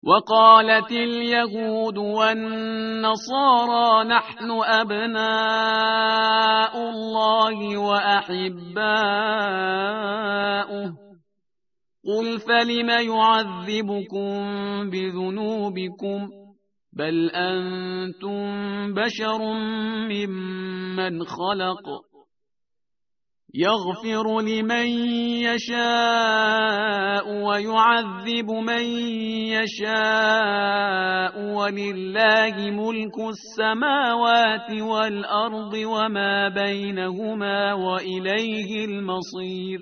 وقالت اليهود والنصارى نحن أبناء الله وأحباؤه، قل فلم يعذبكم بذنوبكم، بل أنتم بشر ممن خلق، يغفر لمن يشاء ويعذب من يشاء، ولله ملك السماوات والأرض وما بينهما وإليه المصير.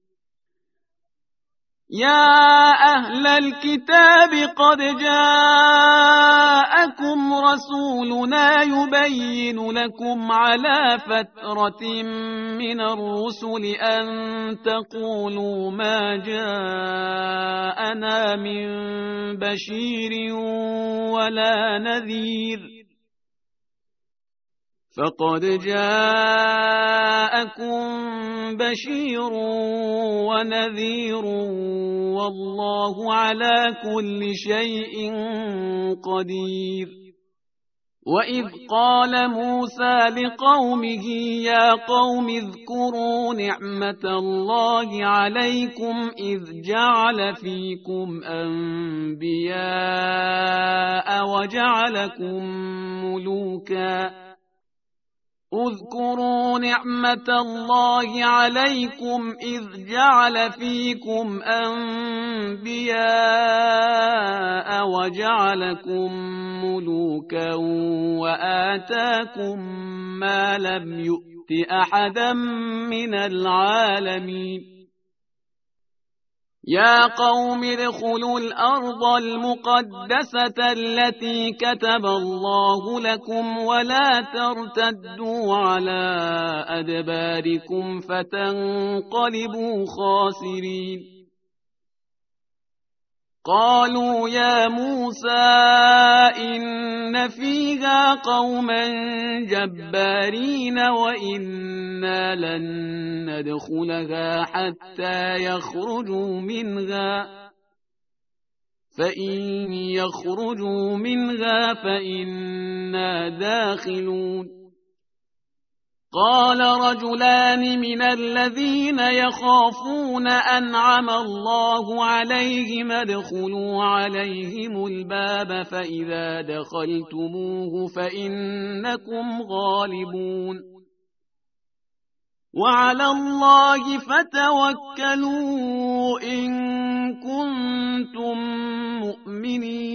يا أهل الكتاب قد جاءكم رسولنا يبين لكم على فترة من الرسل أن تقولوا ما جاءنا من بشير ولا نذير، فقد جاءكم بشير ونذير والله على كل شيء قدير. وإذ قال موسى لقومه يا قوم اذكروا نعمة الله عليكم إذ جعل فيكم أنبياء وجعلكم ملوكا، اذكروا نعمة الله عليكم إذ جعل فيكم أنبياء وجعلكم ملوكا وآتاكم ما لم يؤت أحدا من العالمين. يا قوم ادخلوا الأرض المقدسة التي كتب الله لكم ولا ترتدوا على أدباركم فتنقلبوا خاسرين. قالوا يا موسى إن فيها قوما جبارين وإنا لن ندخلها حتى يخرجوا منها، فإن يخرجوا منها فإنا داخلون. قال رجلان من الذين يخافون أنعم الله عليهم ادخلوا عليهم الباب فإذا دخلتموه فإنكم غالبون، وعلى الله فتوكلوا إن كنتم مؤمنين.